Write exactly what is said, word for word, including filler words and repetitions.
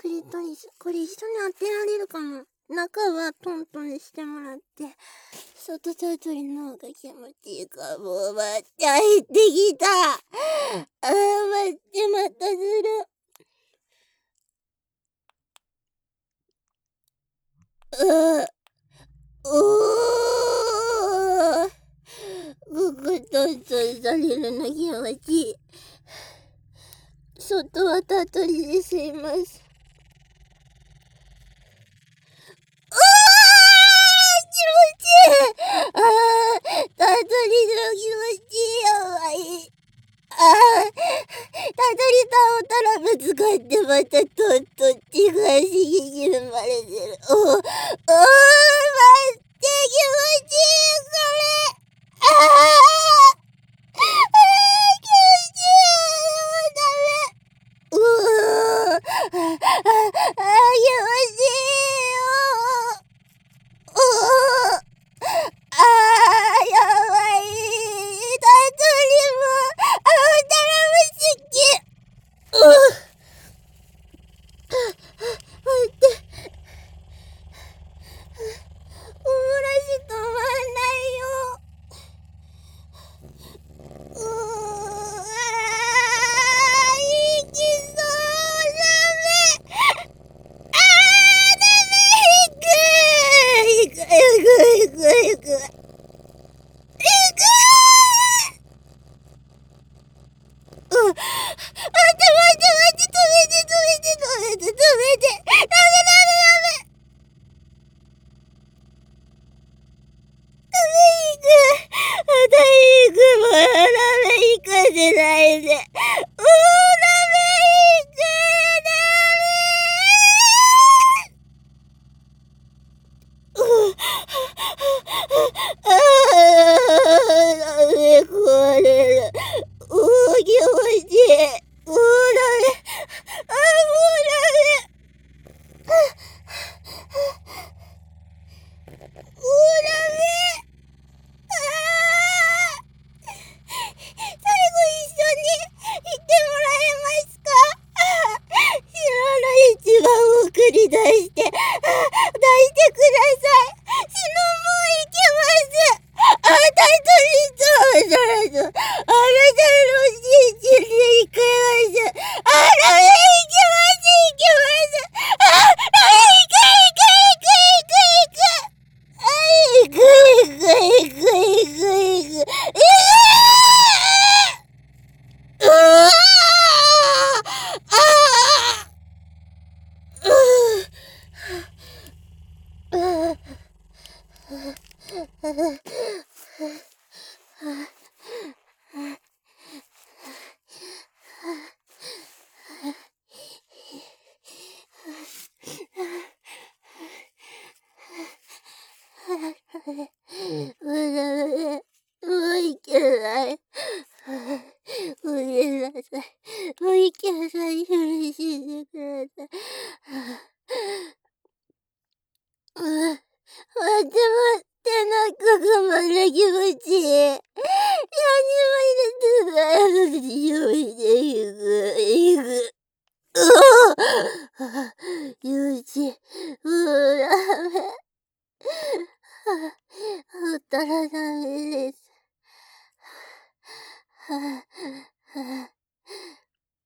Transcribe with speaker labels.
Speaker 1: クリトリス。これ一緒に当てられるかな。中はトントンしてもらって、外タートルの方が気持ちいいかも。う待って、入ってきた。あー、待って、またずる。うー、おー。ぐぐトントンされるの気持ちいい。外はタートルで吸います。うわー、気持ちいい。あー、タートルの気持ちいい。やばい。あー、タトリタをたらぶつかってまたトントンってがしぎに生まれてる。おおおー、待って、気持ちいい、これ。あー、あー、気持ちいい。もうダメ。うー、あー、あー、気持ちいいよ。おー、あー、やばい。タトリも、あー、たらぶつき。うぅ、待って、おもらし止まんないよ。うー、あー、息そう、ダメ。あー、ダメ、いく、いく、いく、いく、いく、いく。うん、待って、待って、待って、止めて、止めて、止めて、止めて、ダメ、ダメ、ダメ。行く。また行く。もうダメ、行かせないで。もうダメ、行く。ダメ。うぅ。ああ、ダメ、壊れる。うぅ、気持ちいい。もうダメ。あ、もうダメ。もうダメ。ああ。最後一緒に行ってもらえますか？知らない一番を繰り出して、出してください。死のもう行けます。あなたとにそうそうそう。あなたの信じて行けます。あ、ダメ、行けます、行けます。あ、ダメ、行く、行く、行く、行く、行く。あ、行く、行く、行く、行く、行く。うわあもういけない。ごめんなさい。もういけない。許してください。うん。待って待って、なんかがまだ気持ちいい。何も入れてないのに用意でいく、いく。うお気持ちいい。もうダメ。ほったらダメです。